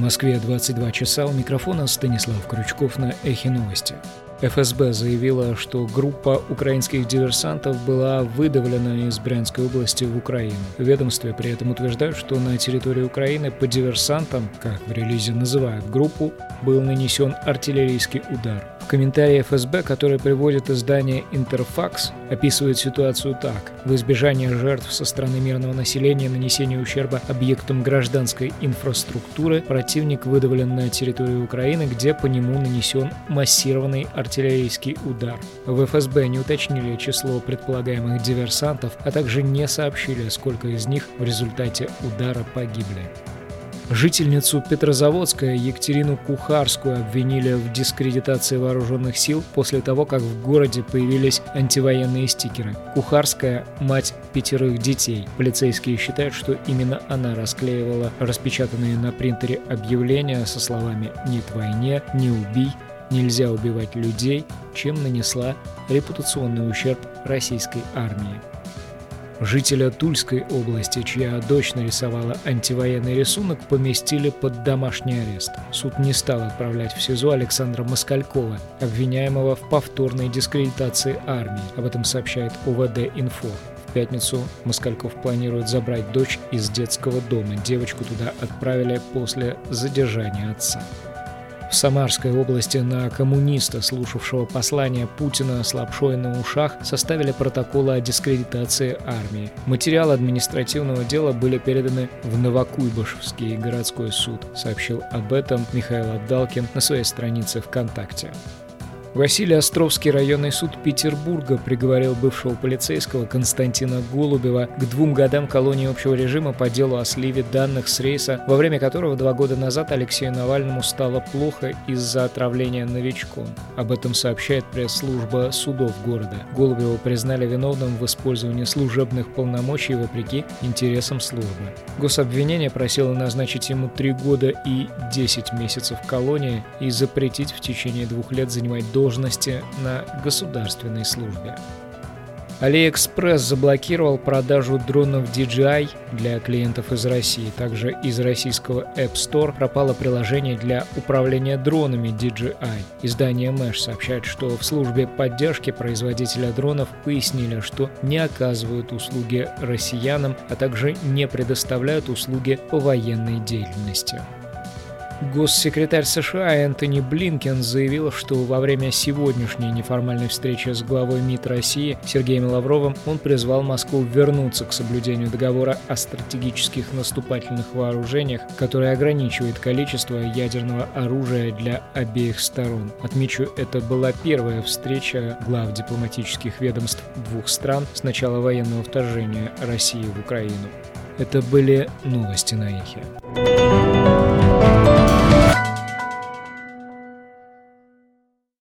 Москве 22 часа, у микрофона Станислав Крючков на Эхе Новости. ФСБ заявила, что группа украинских диверсантов была выдавлена из Брянской области в Украину. В ведомстве при этом утверждают, что на территории Украины по диверсантам, как в релизе называют группу, был нанесен артиллерийский удар. В комментарии ФСБ, который приводит издание «Интерфакс», описывает ситуацию так. В избежание жертв со стороны мирного населения и нанесения ущерба объектам гражданской инфраструктуры противник выдавлен на территорию Украины, где по нему нанесен массированный артиллерийский удар. В ФСБ не уточнили число предполагаемых диверсантов, а также не сообщили, сколько из них в результате удара погибли. Жительницу Петрозаводска Екатерину Кухарскую обвинили в дискредитации вооруженных сил после того, как в городе появились антивоенные стикеры. Кухарская – мать 5 детей. Полицейские считают, что именно она расклеивала распечатанные на принтере объявления со словами «Нет войне», «Не убий», «Нельзя убивать людей», чем нанесла репутационный ущерб российской армии. Жителя Тульской области, чья дочь нарисовала антивоенный рисунок, поместили под домашний арест. Суд не стал отправлять в СИЗО Александра Москалькова, обвиняемого в повторной дискредитации армии. Об этом сообщает УВД-Инфо. В пятницу Москальков планирует забрать дочь из детского дома. Девочку туда отправили после задержания отца. В Самарской области на коммуниста, слушавшего послание Путина с лапшой на ушах, составили протоколы о дискредитации армии. Материалы административного дела были переданы в Новокуйбышевский городской суд, сообщил об этом Михаил Абдалкин на своей странице ВКонтакте. Василий-Островский районный суд Петербурга приговорил бывшего полицейского Константина Голубева к 2 годам колонии общего режима по делу о сливе данных с рейса, во время которого 2 года назад Алексею Навальному стало плохо из-за отравления новичком. Об этом сообщает пресс-служба судов города. Голубева признали виновным в использовании служебных полномочий вопреки интересам службы. Гособвинение просило назначить ему 3 года и 10 месяцев колонии и запретить в течение 2 лет занимать должности на государственной службе. AliExpress заблокировал продажу дронов DJI для клиентов из России. Также из российского App Store пропало приложение для управления дронами DJI. Издание Mesh сообщает, что в службе поддержки производителя дронов пояснили, что не оказывают услуги россиянам, а также не предоставляют услуги по военной деятельности. Госсекретарь США Энтони Блинкен заявил, что во время сегодняшней неформальной встречи с главой МИД России Сергеем Лавровым он призвал Москву вернуться к соблюдению договора о стратегических наступательных вооружениях, который ограничивает количество ядерного оружия для обеих сторон. Отмечу, это была первая встреча глав дипломатических ведомств 2 стран с начала военного вторжения России в Украину. Это были новости на Эхе.